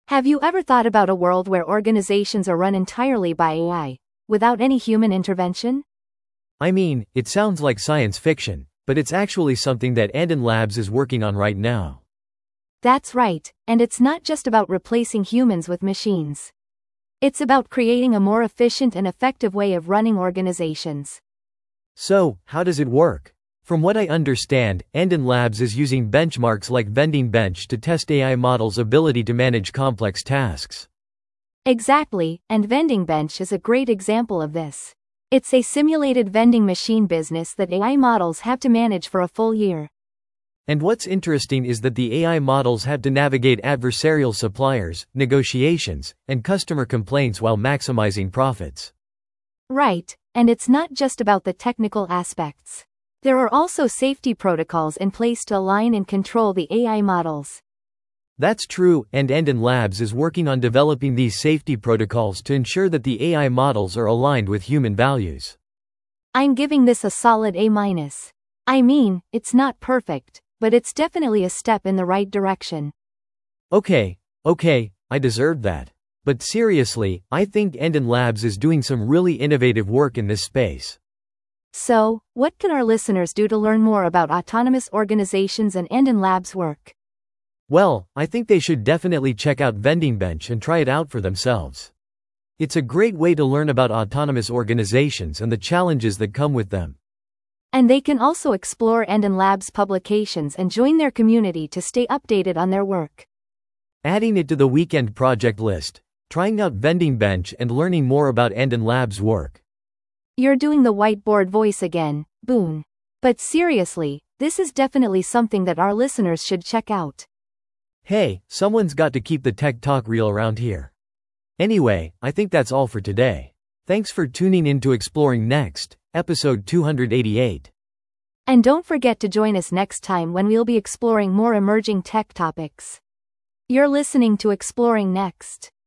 Have you ever thought about a world where organizations are run entirely by AI, without any human intervention? I mean, it sounds like science fiction, but it's actually something that Andon Labs is working on right now. That's right, and it's not just about replacing humans with machines. It's about creating a more efficient and effective way of running organizations. So, how does it work? From what I understand, Andon Labs is using benchmarks like Vending Bench to test AI models' ability to manage complex tasks. Exactly, and Vending Bench is a great example of this. It's a simulated vending machine business that AI models have to manage for a full year. And what's interesting is that the AI models have to navigate adversarial suppliers, negotiations, and customer complaints while maximizing profits. Right, and it's not just about the technical aspects. There are also safety protocols in place to align and control the AI models. That's true, and Andon Labs is working on developing these safety protocols to ensure that the AI models are aligned with human values. I'm giving this a solid A-. I mean, it's not perfect, but it's definitely a step in the right direction. Okay, I deserved that. But seriously, I think Andon Labs is doing some really innovative work in this space. So, what can our listeners do to learn more about autonomous organizations and Andon Labs' work? Well, I think they should definitely check out Vending Bench and try it out for themselves. It's a great way to learn about autonomous organizations and the challenges that come with them. And they can also explore Andon Labs publications and join their community to stay updated on their work. Adding it to the weekend project list, trying out Vending Bench and learning more about Andon Labs' work. You're doing the whiteboard voice again, Boone. But seriously, this is definitely something that our listeners should check out. Hey, someone's got to keep the tech talk real around here. Anyway, I think that's all for today. Thanks for tuning in to Exploring Next, episode 288. And don't forget to join us next time when we'll be exploring more emerging tech topics. You're listening to Exploring Next.